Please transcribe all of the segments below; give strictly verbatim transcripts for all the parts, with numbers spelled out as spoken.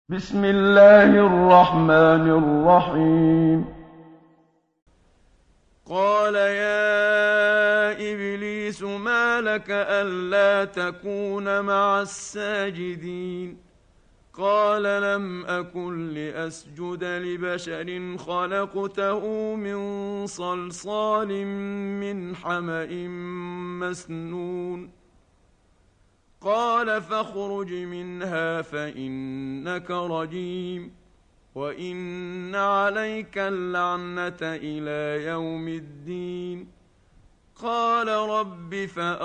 بسم الله الرحمن الرحيم. قال يا إبليس ما لك ألا تكون مع الساجدين. قال لم أكن لأسجد لبشر خلقته من صلصال من حمإ مسنون. قال فاخرج منها فإنك رجيم وإن عليك اللعنة إلى يوم الدين. قال رب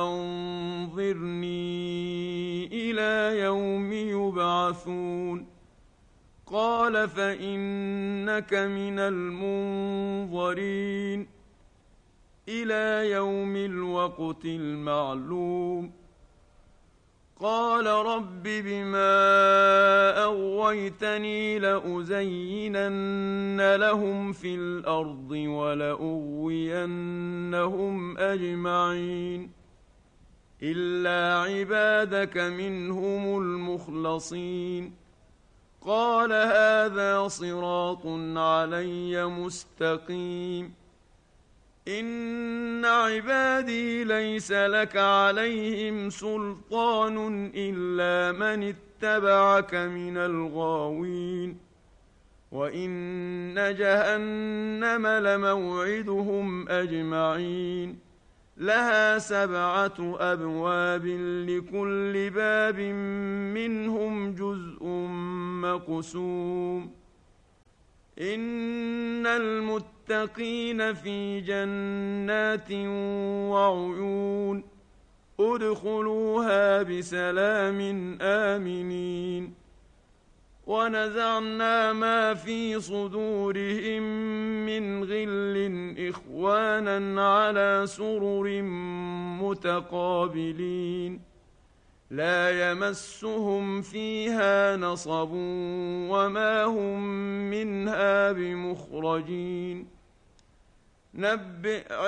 فأنظرني إلى يوم يبعثون. قال فإنك من المنظرين إلى يوم الوقت المعلوم. قال رب بما أغويتني لأزينن لهم في الأرض ولأغوينهم أجمعين إلا عبادك منهم المخلصين. قال هذا صراط علي مستقيم. إن عبادي ليس لك عليهم سلطان إلا من اتبعك من الغاوين. وإن جهنم لموعدهم أجمعين لها سبعة أبواب لكل باب منهم جزء مقسوم. إن المتقين في جنات وعيون ادخلوها بسلام آمنين. ونزعنا ما في صدورهم من غل إخوانا على سرر متقابلين لا يمسهم فيها نصب وما هم منها بمخرجين. نبئ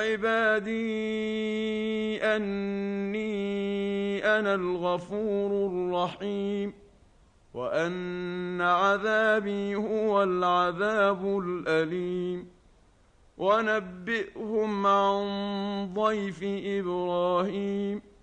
عبادي أني أنا الغفور الرحيم وأن عذابي هو العذاب الأليم. ونبئهم عن ضيف إبراهيم